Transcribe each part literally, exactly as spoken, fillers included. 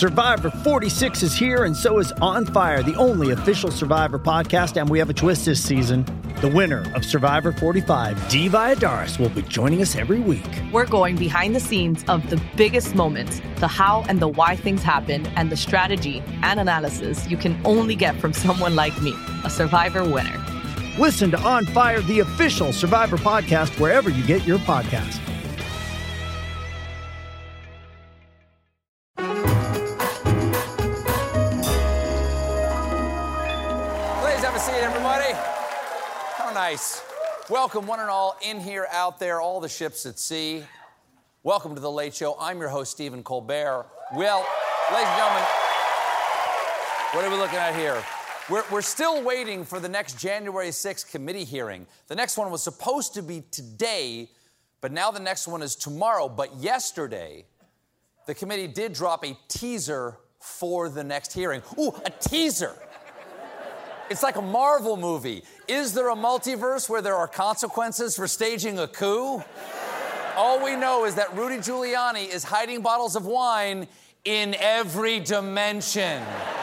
Survivor forty-six is here, and so is On Fire, the only official Survivor podcast, and we have a twist this season. The winner of Survivor forty-five, Dee Valladares, will be joining us every week. We're going behind the scenes of the biggest moments, the how and the why things happen, and the strategy and analysis you can only get from someone like me, a Survivor winner. Listen to On Fire, the official Survivor podcast, wherever you get your podcast. Nice. Welcome, one and all, in here, out there, all the ships at sea. Welcome to The Late Show. I'm your host, Stephen Colbert. Well, ladies and gentlemen, what are we looking at here? We're, we're still waiting for the next January sixth committee hearing. The next one was supposed to be today, but now the next one is tomorrow. But yesterday, the committee did drop a teaser for the next hearing. Ooh, a teaser. It's like a Marvel movie. Is there a multiverse where there are consequences for staging a coup? All we know is that Rudy Giuliani is hiding bottles of wine in every dimension.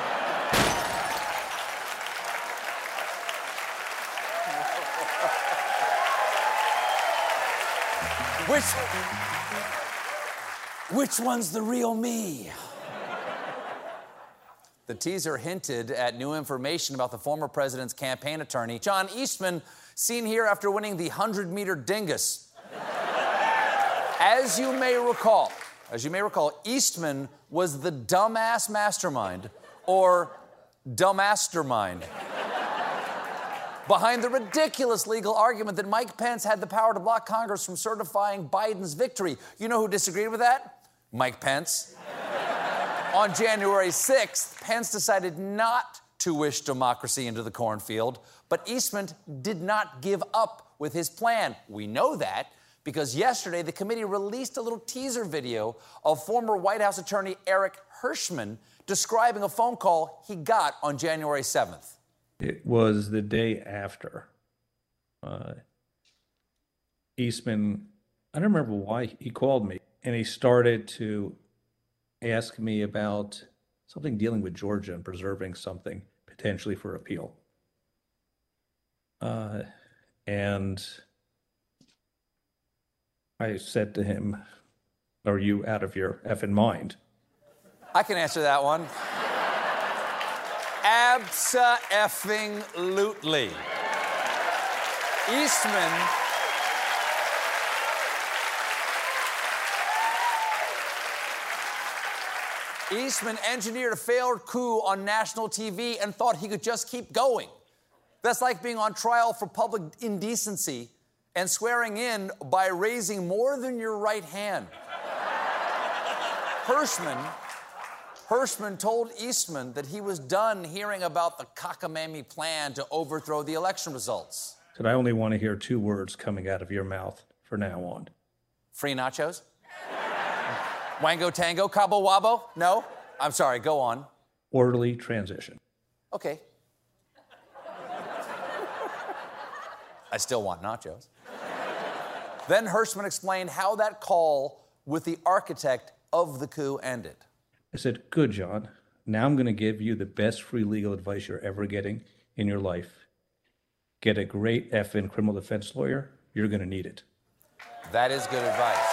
Which, which one's the real me? The teaser hinted at new information about the former president's campaign attorney, John Eastman, seen here after winning the hundred-meter dingus. As you may recall, as you may recall, Eastman was the dumbass mastermind, or dummastermind, behind the ridiculous legal argument that Mike Pence had the power to block Congress from certifying Biden's victory. You know who disagreed with that? Mike Pence. On January sixth, Pence decided not to wish democracy into the cornfield, but Eastman did not give up with his plan. We know that because yesterday the committee released a little teaser video of former White House attorney Eric Hirschman describing a phone call he got on January seventh. It was the day after. Uh, Eastman, I don't remember why he called me, and he started to ask me about something dealing with Georgia and preserving something potentially for appeal. Uh, and I said to him, "Are you out of your effing mind?" I can answer that one. Abso-effing-lutely. Eastman Eastman engineered a failed coup on national T V and thought he could just keep going. That's like being on trial for public indecency and swearing in by raising more than your right hand. Hirschman, Hirschman told Eastman that he was done hearing about the cockamamie plan to overthrow the election results. Said, "I only want to hear two words coming out of your mouth from now on." Free nachos? Wango Tango, Cabo Wabo? No? I'm sorry, go on. Orderly transition. Okay. I still want nachos. Then Hirschman explained how that call with the architect of the coup ended. I said, "Good, John. Now I'm going to give you the best free legal advice you're ever getting in your life. Get a great effing criminal defense lawyer. You're going to need it." That is good advice.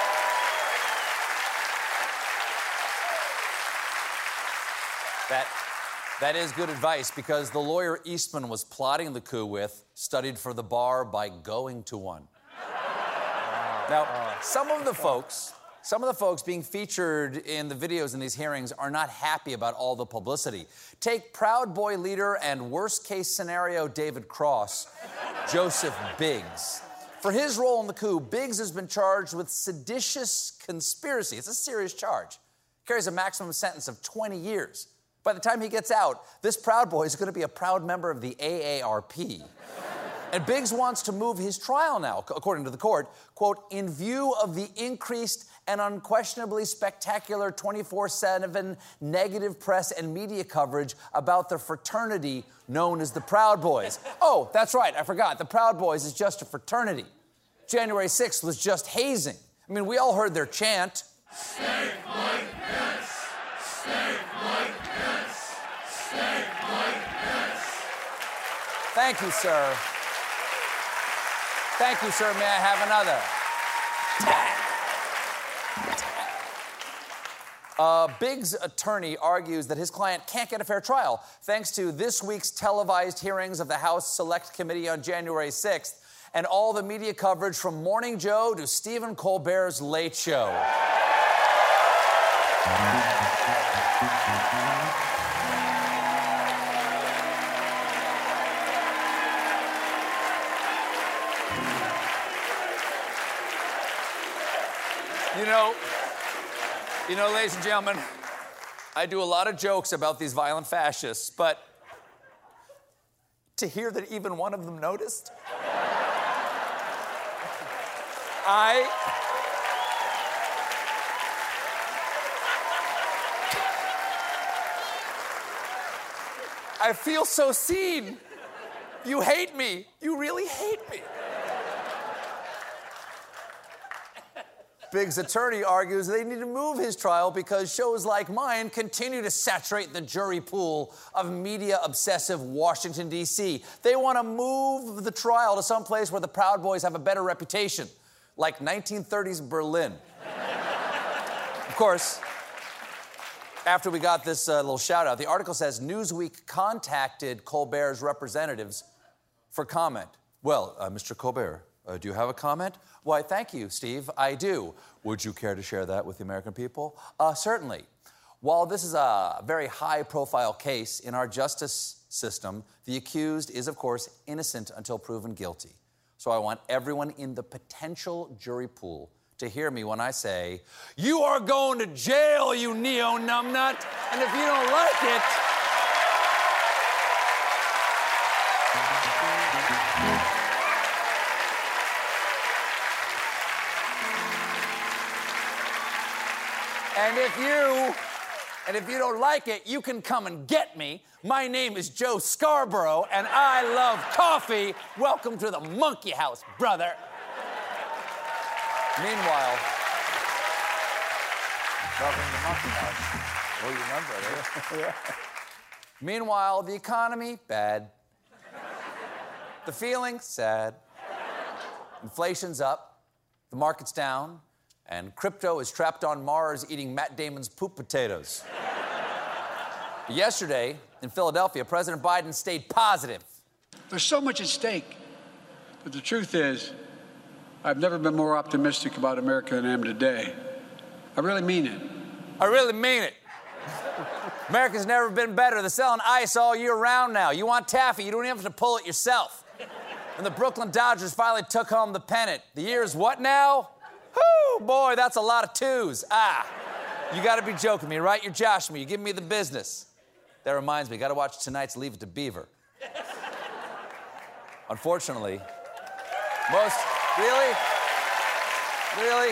That, that is good advice because the lawyer Eastman was plotting the coup with studied for the bar by going to one. Now, some of the folks, some of the folks being featured in the videos in these hearings are not happy about all the publicity. Take Proud Boy leader and worst-case scenario David Cross, Joseph Biggs. For his role in the coup, Biggs has been charged with seditious conspiracy. It's a serious charge. Carries a maximum sentence of twenty years. By the time he gets out, this Proud Boy is going to be a proud member of the A A R P. And Biggs wants to move his trial now, according to the court, quote, "in view of the increased and unquestionably spectacular twenty-four seven negative press and media coverage about the fraternity known as the Proud Boys." Oh, that's right, I forgot. The Proud Boys is just a fraternity. January sixth was just hazing. I mean, we all heard their chant. Stay Mike Pence! Stay Thank you, sir. Thank you, sir. May I have another? Uh, Biggs' attorney argues that his client can't get a fair trial thanks to this week's televised hearings of the House Select Committee on January sixth and all the media coverage from Morning Joe to Stephen Colbert's Late Show. You know, you know, ladies and gentlemen, I do a lot of jokes about these violent fascists, but to hear that even one of them noticed, I... I feel so seen. You hate me. You really hate me. Biggs' attorney argues they need to move his trial because shows like mine continue to saturate the jury pool of media-obsessive Washington, D C They want to move the trial to some place where the Proud Boys have a better reputation, like nineteen thirties Berlin. Of course, after we got this uh, little shout-out, the article says Newsweek contacted Colbert's representatives for comment. Well, uh, Mister Colbert, uh, do you have a comment? Why, thank you, Steve. I do. Would you care to share that with the American people? Uh, certainly. While this is a very high-profile case in our justice system, the accused is, of course, innocent until proven guilty. So I want everyone in the potential jury pool to hear me when I say, you are going to jail, you neo-numbnut, and if you don't like it... And if you, and if you don't like it, you can come and get me. My name is Joe Scarborough, and I love coffee. Welcome to the Monkey House, brother. Meanwhile, welcome to the Monkey House. Oh, you remember, eh? Meanwhile, the economy, bad. The feeling, sad. Inflation's up. The market's down. And crypto is trapped on Mars eating Matt Damon's poop potatoes. Yesterday, in Philadelphia, President Biden stayed positive. There's so much at stake. But the truth is, I've never been more optimistic about America than I am today. I really mean it. I really mean it. America's never been better. They're selling ice all year round now. You want taffy, you don't even have to pull it yourself. And the Brooklyn Dodgers finally took home the pennant. The year is what now? Whoo, boy, that's a lot of twos. Ah, you got to be joking me, right? You're joshing me. You're giving me the business. That reminds me, got to watch tonight's Leave It to Beaver. Unfortunately, most... Really? Really?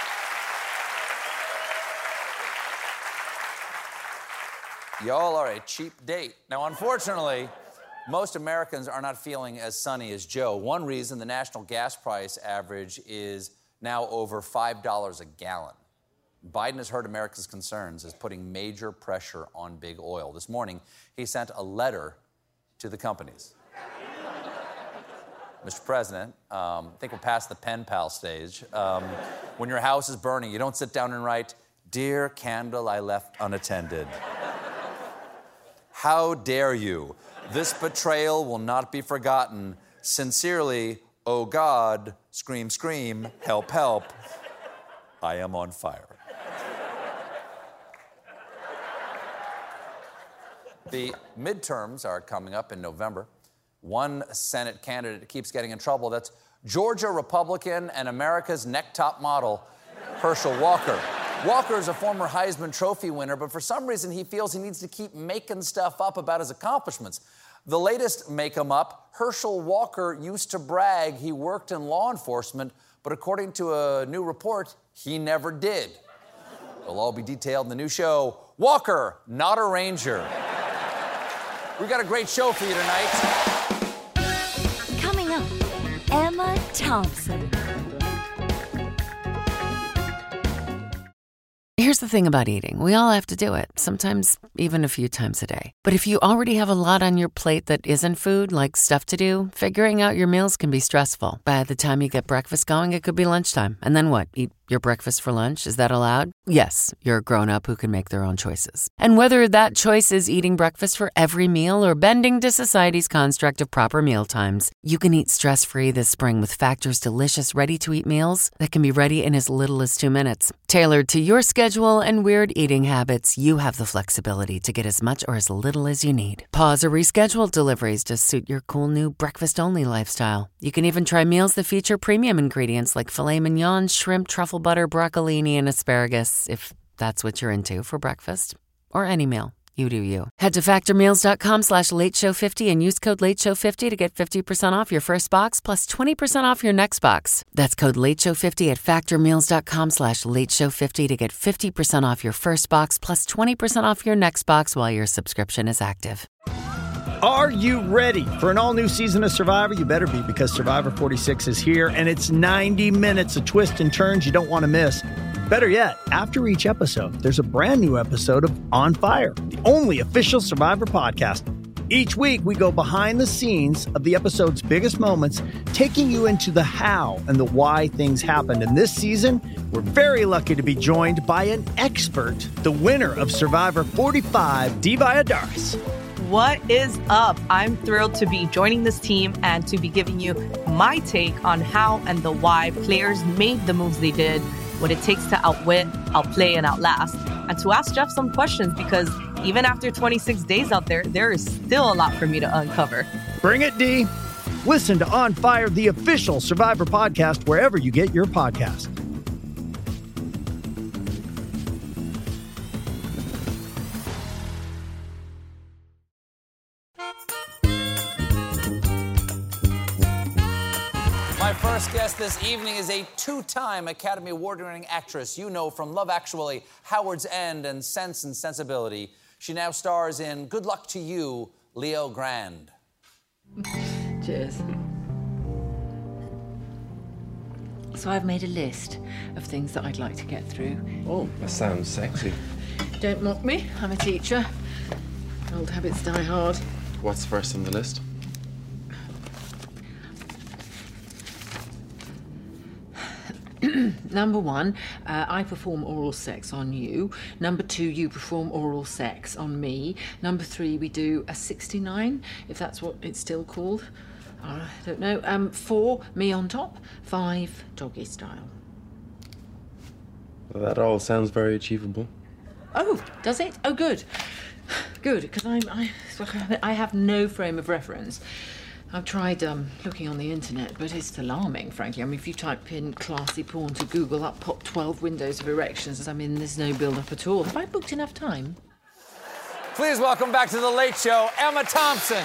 Y'all are a cheap date. Now, unfortunately, most Americans are not feeling as sunny as Joe. One reason the national gas price average is now over five dollars a gallon. Biden has heard America's concerns, is putting major pressure on big oil. This morning, he sent a letter to the companies. Mister President, um, I think we're past the pen pal stage. Um, when your house is burning, you don't sit down and write, "Dear candle I left unattended." How dare you? This betrayal will not be forgotten. Sincerely, oh God, scream, scream, help, help. I am on fire. The midterms are coming up in November. One Senate candidate keeps getting in trouble. That's Georgia Republican and America's neck-top model, Herschel Walker. Walker is a former Heisman Trophy winner, but for some reason he feels he needs to keep making stuff up about his accomplishments. The latest make-em-up, Herschel Walker used to brag he worked in law enforcement, but according to a new report, he never did. It'll all be detailed in the new show, Walker, Not a Ranger. We've got a great show for you tonight. Coming up, Emma Thompson. Here's the thing about eating. We all have to do it, sometimes even a few times a day. But if you already have a lot on your plate that isn't food, like stuff to do, figuring out your meals can be stressful. By the time you get breakfast going, it could be lunchtime. And then what? Eat your breakfast for lunch? Is that allowed? Yes, you're a grown-up who can make their own choices. And whether that choice is eating breakfast for every meal or bending to society's construct of proper meal times, you can eat stress-free this spring with Factor's delicious ready-to-eat meals that can be ready in as little as two minutes. Tailored to your schedule and weird eating habits, you have the flexibility to get as much or as little as you need. Pause or reschedule deliveries to suit your cool new breakfast-only lifestyle. You can even try meals that feature premium ingredients like filet mignon, shrimp, truffle butter, broccolini, and asparagus, if that's what you're into for breakfast. Or any meal. You do you. Head to factormeals.com slash late show fifty and use code late show fifty to get fifty percent off your first box plus twenty percent off your next box. That's code late show fifty at factormeals.com slash late show fifty to get fifty percent off your first box plus twenty percent off your next box while your subscription is active. Are you ready for an all-new season of Survivor? You better be, because Survivor forty-six is here, and it's ninety minutes of twists and turns you don't want to miss. Better yet, after each episode, there's a brand new episode of On Fire, the only official Survivor podcast. Each week, we go behind the scenes of the episode's biggest moments, taking you into the how and the why things happened. And this season, we're very lucky to be joined by an expert, the winner of Survivor forty-five, Dee Valladares. What is up? I'm thrilled to be joining this team and to be giving you my take on how and the why players made the moves they did, what it takes to outwit, outplay, and outlast, and to ask Jeff some questions, because even after twenty-six days out there, there is still a lot for me to uncover. Bring it, Dee. Listen to On Fire, the official Survivor podcast, wherever you get your podcast. My first guest this evening is a two-time Academy Award-winning actress you know from Love Actually, Howard's End, and Sense and Sensibility. She now stars in Good Luck to You, Leo Grande. Cheers. So I've made a list of things that I'd like to get through. Oh, that sounds sexy. Don't mock me, I'm a teacher. Old habits die hard. What's first on the list? Number one, uh, I perform oral sex on you. Number two, you perform oral sex on me. Number three, we do a sixty-nine, if that's what it's still called. Uh, I don't know. Um, four, me on top. Five, doggy style. Well, that all sounds very achievable. Oh, does it? Oh, good. Good, because I, I, I have no frame of reference. I've tried um, looking on the internet, but it's alarming, frankly. I mean, if you type in classy porn to Google, up pop twelve windows of erections. I mean, there's no build-up at all. Have I booked enough time? Please welcome back to The Late Show, Emma Thompson.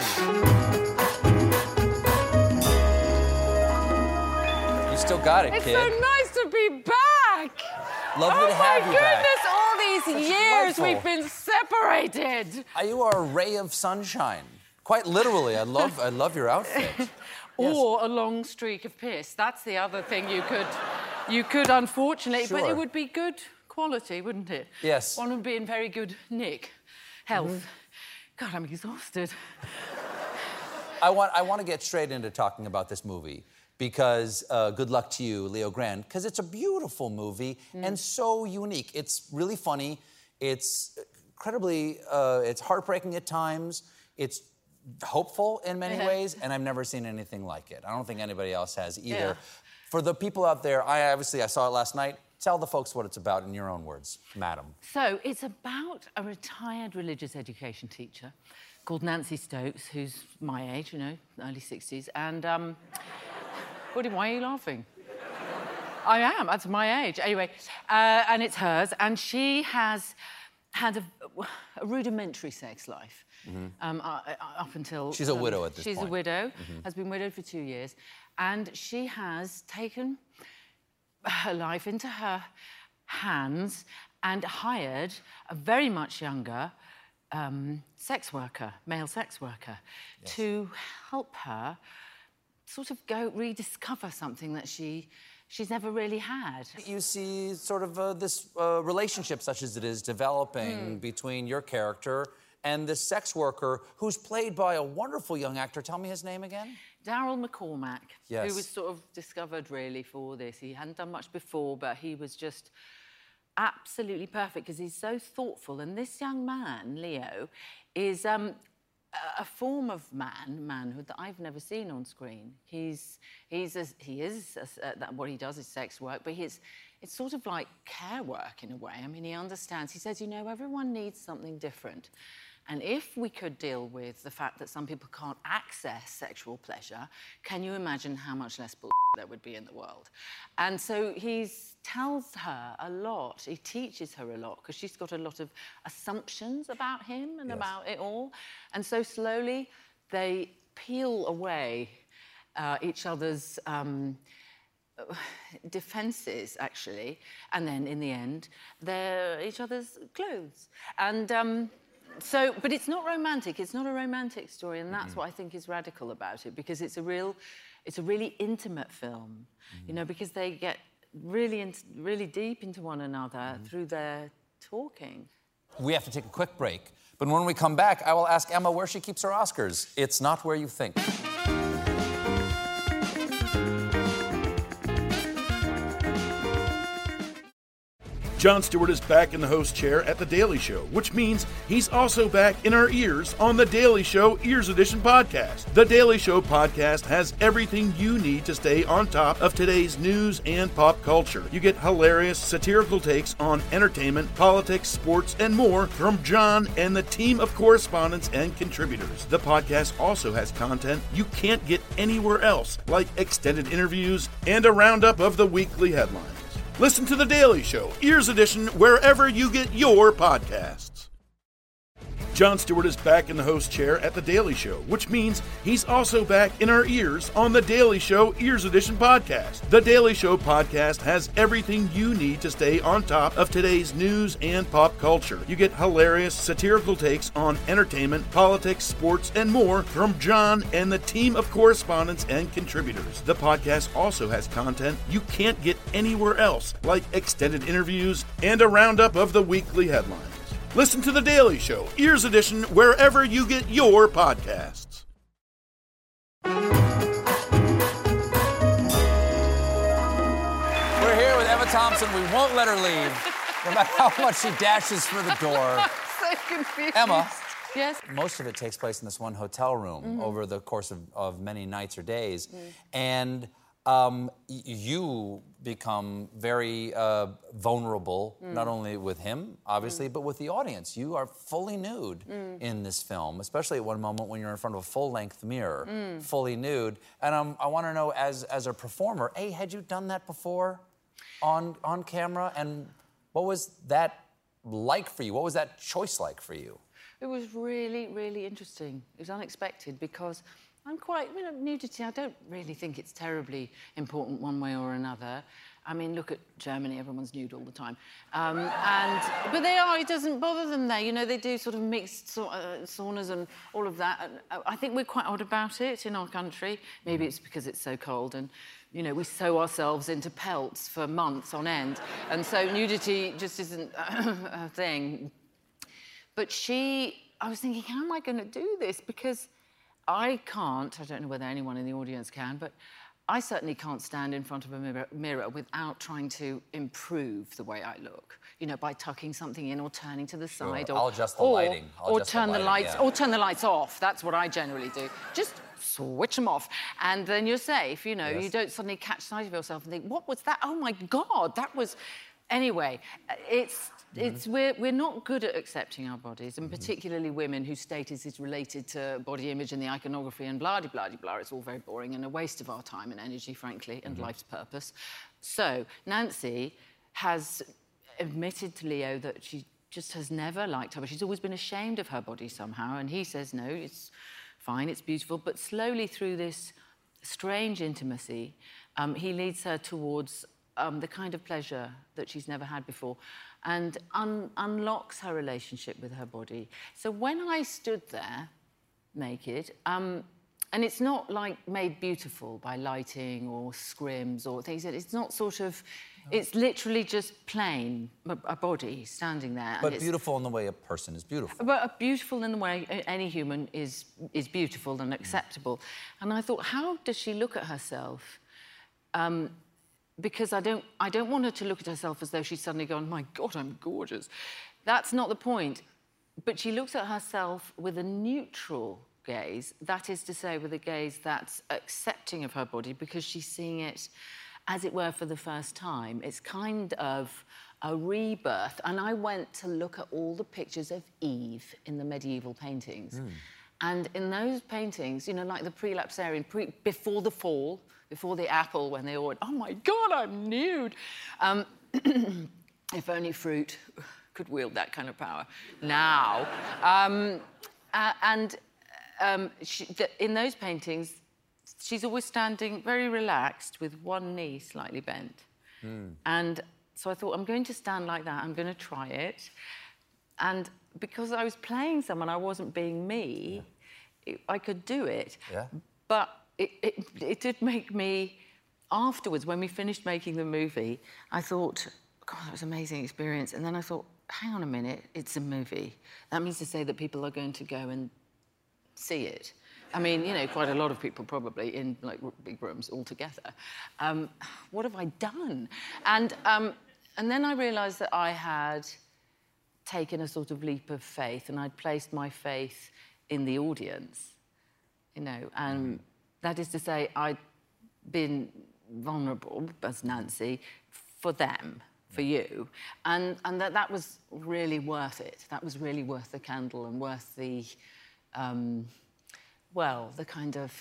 You still got it, it's kid. It's so nice to be back. Lovely oh to have you back. Oh, my goodness, all these Such years delightful. we've been separated. You are a ray of sunshine. Quite literally, I love, I love your outfit. Or yes. A long streak of piss. That's the other thing you could, you could unfortunately, sure. But it would be good quality, wouldn't it? Yes. One would be in very good nick, health. Mm-hmm. God, I'm exhausted. I want, I want to get straight into talking about this movie because uh, Good Luck to You, Leo Grande, because it's a beautiful movie mm. and so unique. It's really funny. It's incredibly, uh, it's heartbreaking at times. It's hopeful in many ways, and I've never seen anything like it. I don't think anybody else has either. Yeah. For the people out there, I obviously, I saw it last night. Tell the folks what it's about in your own words, madam. So it's about a retired religious education teacher called Nancy Stokes, who's my age, you know, early sixties, and, um... what, why are you laughing? I am, that's my age. Anyway, uh, and it's hers, and she has had a, a rudimentary sex life. Mm-hmm. um, uh, up until... She's a um, widow at this she's point. She's a widow, mm-hmm. has been widowed for two years, and she has taken her life into her hands and hired a very much younger um, sex worker, male sex worker, yes. to help her sort of go rediscover something that she she's never really had. You see sort of uh, this uh, relationship, such as it is, developing Mm. between your character and this sex worker who's played by a wonderful young actor. Tell me his name again. Daryl McCormack, Yes. who was sort of discovered really for this. He hadn't done much before, but he was just absolutely perfect because he's so thoughtful. And this young man, Leo, is um, a- a form of man, manhood that I've never seen on screen. He's, he's a, he is, a, uh, that, what he does is sex work, but he's, it's sort of like care work in a way. I mean, he understands. He says, you know, everyone needs something different. And if we could deal with the fact that some people can't access sexual pleasure, can you imagine how much less bull there would be in the world? And so he tells her a lot. He teaches her a lot because she's got a lot of assumptions about him and Yes. about it all. And so slowly they peel away uh, each other's um, defences, actually. And then in the end, they're each other's clothes. And... Um, So, but it's not romantic. It's not a romantic story, and that's Mm-hmm. what I think is radical about it, because it's a real, it's a really intimate film, Mm-hmm. you know, because they get really, in, really deep into one another Mm-hmm. through their talking. We have to take a quick break, but when we come back, I will ask Emma where she keeps her Oscars. It's not where you think. Jon Stewart is back in the host chair at The Daily Show, which means he's also back in our ears on The Daily Show Ears Edition podcast. The Daily Show podcast has everything you need to stay on top of today's news and pop culture. You get hilarious, satirical takes on entertainment, politics, sports, and more from Jon and the team of correspondents and contributors. The podcast also has content you can't get anywhere else, like extended interviews and a roundup of the weekly headlines. Listen to The Daily Show, Ears Edition, wherever you get your podcasts. Jon Stewart is back in the host chair at The Daily Show, which means he's also back in our ears on The Daily Show Ears Edition podcast. The Daily Show podcast has everything you need to stay on top of today's news and pop culture. You get hilarious, satirical takes on entertainment, politics, sports, and more from Jon and the team of correspondents and contributors. The podcast also has content you can't get anywhere else, like extended interviews and a roundup of the weekly headlines. Listen to The Daily Show, Ears Edition, wherever you get your podcasts. We're here with Emma Thompson. We won't let her leave, no matter how much she dashes for the door. So confused. Emma. Yes? Most of it takes place in this one hotel room Mhm. over the course of, of many nights or days. Mm. And um, y- you become very uh, vulnerable, Mm. not only with him, obviously, but with the audience. You are fully nude Mm. in this film, especially at one moment when you're in front of a full-length mirror, Mm. fully nude. And um, I want to know, as, as a performer, A, had you done that before on, on camera? And what was that like for you? What was that choice like for you? It was really, really interesting. It was unexpected because I'm quite, you know, nudity, I don't really think it's terribly important one way or another. I mean, look at Germany, everyone's nude all the time. Um, and, but they are, it doesn't bother them there. You know, they do sort of mixed sa- uh, saunas and all of that. And uh, I think we're quite odd about it in our country. Maybe it's because it's so cold and, you know, we sew ourselves into pelts for months on end. And so nudity just isn't a thing. But she, I was thinking, how am I going to do this? Because I can't, I don't know whether anyone in the audience can, but I certainly can't stand in front of a mirror, mirror without trying to improve the way I look. You know, by tucking something in or turning to the Sure. side. Or, I'll adjust the or, lighting. I'll or adjust the turn the, lighting, lights, yeah. or turn the lights off. That's what I generally do. Just switch them off. And then you're safe, you know. Yes. You don't suddenly catch sight of yourself and think, what was that? Oh, my God, that was... Anyway, it's... It's we're we're not good at accepting our bodies, and particularly women whose status is related to body image and the iconography and blah de blah de blah. It's all very boring and a waste of our time and energy, frankly, and life's purpose. So Nancy has admitted to Leo that she just has never liked her, but she's always been ashamed of her body somehow. And he says, no, it's fine, it's beautiful. But slowly through this strange intimacy, um, he leads her towards um, the kind of pleasure that she's never had before, and un unlocks her relationship with her body. So when I stood there, naked, um, and it's not like made beautiful by lighting or scrims or things. It's not sort of, it's literally just plain, a, a body standing there. But and beautiful in the way a person is beautiful. But beautiful in the way any human is is beautiful and acceptable. And I thought, how does she look at herself? Um, because I don't, I don't want her to look at herself as though she's suddenly gone, my God, I'm gorgeous. That's not the point. But she looks at herself with a neutral gaze, that is to say, with a gaze that's accepting of her body because she's seeing it, as it were, for the first time. It's kind of a rebirth. And I went to look at all the pictures of Eve in the medieval paintings. Mm. And in those paintings, you know, like the prelapsarian, pre before the fall, before the apple, when they all went, oh, my God, I'm nude. Um, if only fruit could wield that kind of power now. Um, uh, and um, she, the, in those paintings, she's always standing very relaxed with one knee slightly bent. Mm. And so I thought, I'm going to stand like that. I'm going to try it. And because I was playing someone, I wasn't being me, yeah. it, I could do it. Yeah. But it, it, it did make me, afterwards, when we finished making the movie, I thought, God, that was an amazing experience. And then I thought, hang on a minute, it's a movie. That means to say that people are going to go and see it. I mean, you know, quite a lot of people probably in, like, big rooms all together. Um, what have I done? And, um, and then I realised that I had taken a sort of leap of faith, and I'd placed my faith in the audience, you know, and that is to say, I'd been vulnerable, as Nancy, for them, for you, and, and that, that was really worth it. That was really worth the candle and worth the, um, well, the kind of,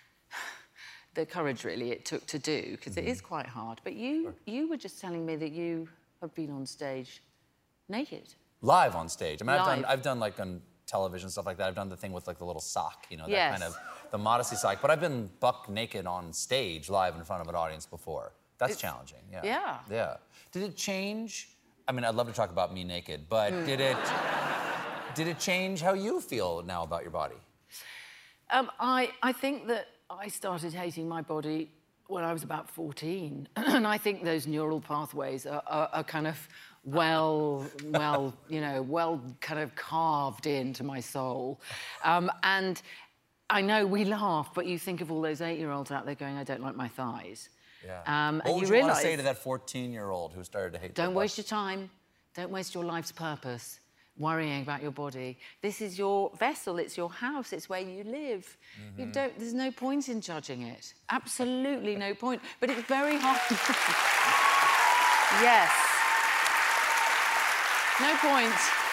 the courage, really, it took to do, because mm-hmm. it is quite hard. But you, sure. you were just telling me that you have been on stage naked. Live on stage. I mean, Live. I've done, I've done, like, on television, stuff like that. I've done the thing with, like, the little sock, you know, that yes. kind of, the modesty sock. But I've been buck naked on stage, live in front of an audience before. That's it's, challenging, yeah. Yeah. Yeah. Did it change? I mean, I'd love to talk about me naked, but mm. did it, did it change how you feel now about your body? Um, I, I think that I started hating my body when I was about fourteen. And I think those neural pathways are, are, are kind of well, well, you know, well kind of carved into my soul. Um, and I know we laugh, but you think of all those eight-year-olds out there going, I don't like my thighs. Yeah. Um, what and would you, you realise, want to say to that fourteen-year-old who started to hate don't waste your time. Don't waste your life's purpose worrying about your body. This is your vessel, it's your house, it's where you live. Mm-hmm. You don't, there's no point in judging it. Absolutely no point. But it's very hard. Yes. No point.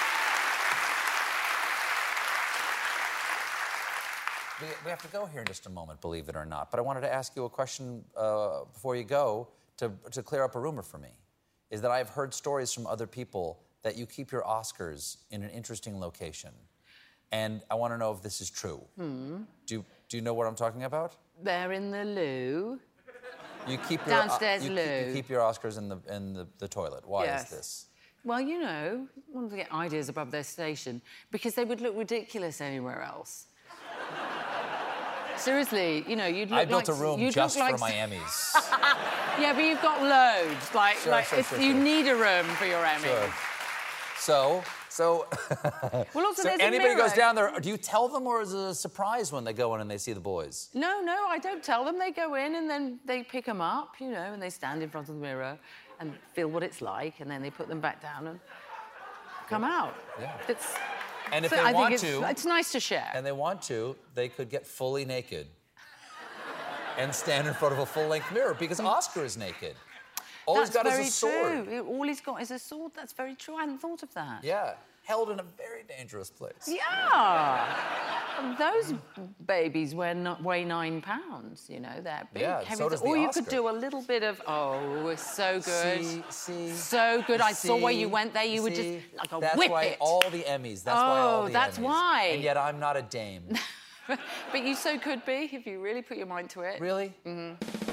We, we have to go here in just a moment, believe it or not. But I wanted to ask you a question uh, before you go to, to clear up a rumor for me. Is that I've heard stories from other people that you keep your Oscars in an interesting location. And I want to know if this is true. Hmm. Do, you, do you know what I'm talking about? They're in the loo. You keep your, Downstairs uh, you loo. Keep, you keep your Oscars in the, in the, the toilet. Why yes. is this? Well, you know, want to get ideas above their station, because they would look ridiculous anywhere else. Seriously, you know, you'd look I built like, a room you'd just look for like... my Emmys. Yeah, but you've got loads. Like, sure, like sure, it's, sure, you sure. need a room for your Emmys. Sure. So, so... well, also, so there's anybody a mirror. goes down there, do you tell them, or is it a surprise when they go in and they see the boys? No, no, I don't tell them. They go in and then they pick them up, you know, and they stand in front of the mirror and feel what it's like, and then they put them back down and come yeah. out. Yeah. It's, and if so they I want think it's, to... it's nice to share. And they want to, they could get fully naked and stand in front of a full-length mirror, because Oscar is naked. All That's he's got very is a sword. True. All he's got is a sword. That's very true. I hadn't thought of that. Yeah, held in a very dangerous place. Yeah. Those babies weigh, not, weigh nine pounds, you know, they're big. Yeah, heavy. so does the Or you Oscar. could do a little bit of, oh, it's so good. See, see. So good. I see, saw where you went there. You see, would just, like a that's whip why it. all the Emmys, that's oh, why all the that's Emmys. why. And yet I'm not a dame. But you so could be if you really put your mind to it. Really? Mm-hmm.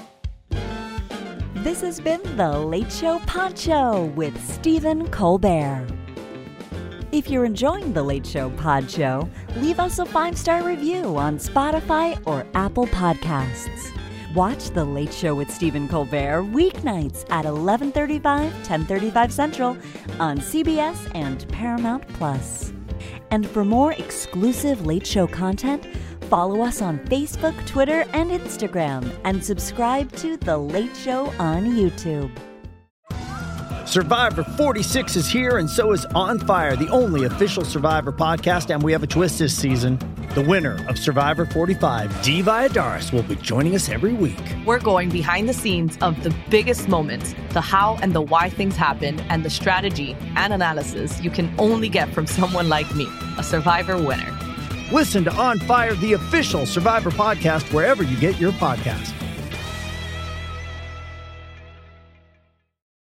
This has been The Late Show Pod Show with Stephen Colbert. If you're enjoying The Late Show Pod Show, leave us a five-star review on Spotify or Apple Podcasts. Watch The Late Show with Stephen Colbert weeknights at eleven thirty-five, ten thirty-five Central on C B S and Paramount Plus. And for more exclusive Late Show content, follow us on Facebook, Twitter, and Instagram, and subscribe to The Late Show on YouTube. Survivor forty-six is here, and so is On Fire, the only official Survivor podcast, and we have a twist this season. The winner of Survivor forty-five, Dee Valladares, will be joining us every week. We're going behind the scenes of the biggest moments, the how and the why things happen, and the strategy and analysis you can only get from someone like me, a Survivor winner. Listen to On Fire, the official Survivor podcast, wherever you get your podcasts.